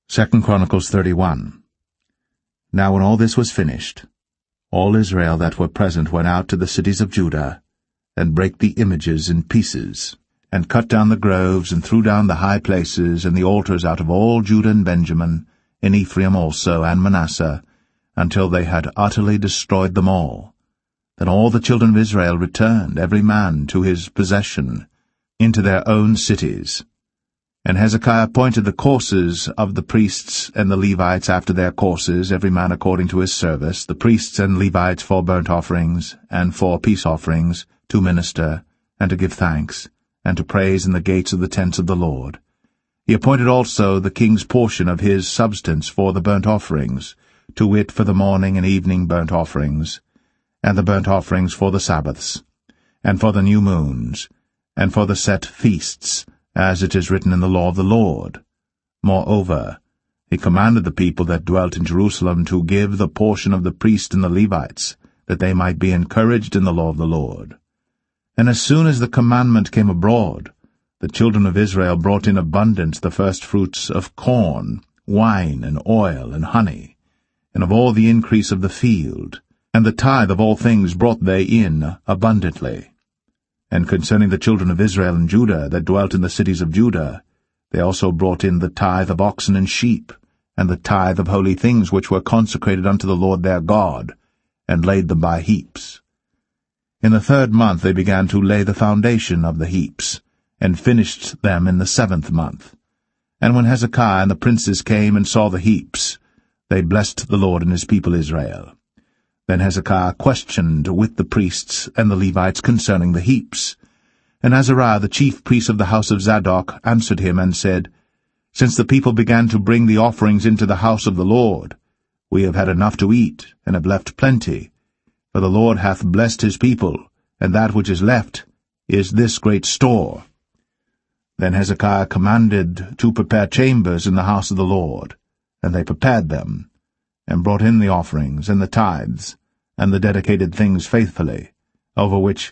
2 Chronicles 31. Now when all this was finished, all Israel that were present went out to the cities of Judah, and brake the images in pieces, and cut down the groves, and threw down the high places, and the altars out of all Judah and Benjamin, in Ephraim also, and Manasseh, until they had utterly destroyed them all. Then all the children of Israel returned, every man to his possession, into their own cities. And Hezekiah appointed the courses of the priests and the Levites after their courses, every man according to his service, the priests and Levites for burnt offerings, and for peace offerings, to minister, and to give thanks, and to praise in the gates of the tents of the Lord. He appointed also the king's portion of his substance for the burnt offerings, to wit, for the morning and evening burnt offerings, and the burnt offerings for the Sabbaths, and for the new moons, and for the set feasts, as it is written in the law of the Lord. Moreover, he commanded the people that dwelt in Jerusalem to give the portion of the priests and the Levites, that they might be encouraged in the law of the Lord. And as soon as the commandment came abroad, the children of Israel brought in abundance the firstfruits of corn, wine, and oil, and honey, and of all the increase of the field, and the tithe of all things brought they in abundantly. And concerning the children of Israel and Judah that dwelt in the cities of Judah, they also brought in the tithe of oxen and sheep, and the tithe of holy things which were consecrated unto the Lord their God, and laid them by heaps. In the 3rd month they began to lay the foundation of the heaps, and finished them in the 7th month. And when Hezekiah and the princes came and saw the heaps, they blessed the Lord and his people Israel. Then Hezekiah questioned with the priests and the Levites concerning the heaps. And Azariah, the chief priest of the house of Zadok, answered him and said, Since the people began to bring the offerings into the house of the Lord, we have had enough to eat, and have left plenty. For the Lord hath blessed his people, and that which is left is this great store. Then Hezekiah commanded to prepare chambers in the house of the Lord, and they prepared them, and brought in the offerings and the tithes, and the dedicated things faithfully, over which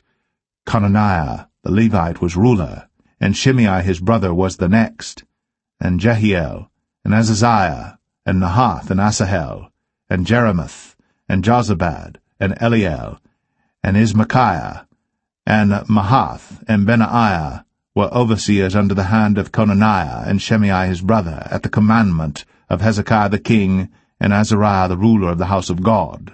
Conaniah the Levite was ruler, and Shimei his brother was the next, and Jehiel, and Azaziah, and Nahath, and Asahel, and Jeremoth, and Jozabad, and Eliel, and Ismachiah, and Mahath, and Benaiah were overseers under the hand of Conaniah and Shimei his brother, at the commandment of Hezekiah the king, and Azariah the ruler of the house of God.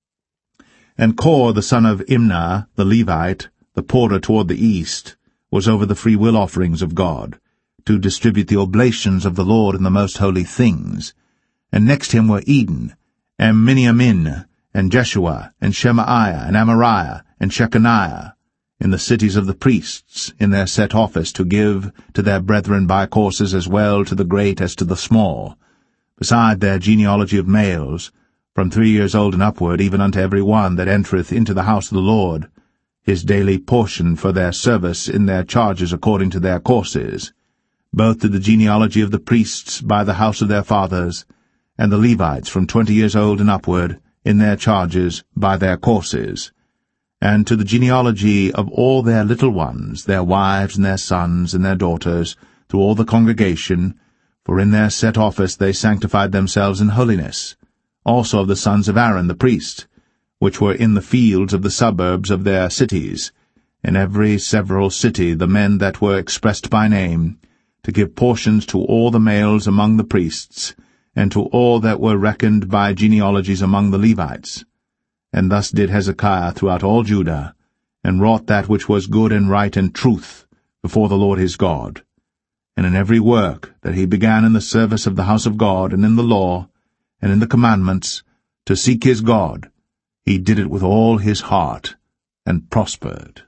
And Kor the son of Imnah the Levite, the porter toward the east, was over the freewill offerings of God, to distribute the oblations of the Lord in the most holy things. And next him were Eden, and Miniamin, and Jeshua, and Shemaiah, and Amariah, and Shechaniah, in the cities of the priests, in their set office, to give to their brethren by courses as well to the great as to the small, beside their genealogy of males, from 3 years old and upward, even unto every one that entereth into the house of the Lord, his daily portion for their service in their charges according to their courses, both to the genealogy of the priests by the house of their fathers, and the Levites from 20 years old and upward, in their charges by their courses, and to the genealogy of all their little ones, their wives and their sons and their daughters, through all the congregation, for in their set office they sanctified themselves in holiness, also of the sons of Aaron the priest, which were in the fields of the suburbs of their cities, in every several city the men that were expressed by name, to give portions to all the males among the priests, and to all that were reckoned by genealogies among the Levites. And thus did Hezekiah throughout all Judah, and wrought that which was good and right and truth before the Lord his God. And in every work that he began in the service of the house of God, and in the law, and in the commandments, to seek his God, he did it with all his heart, and prospered.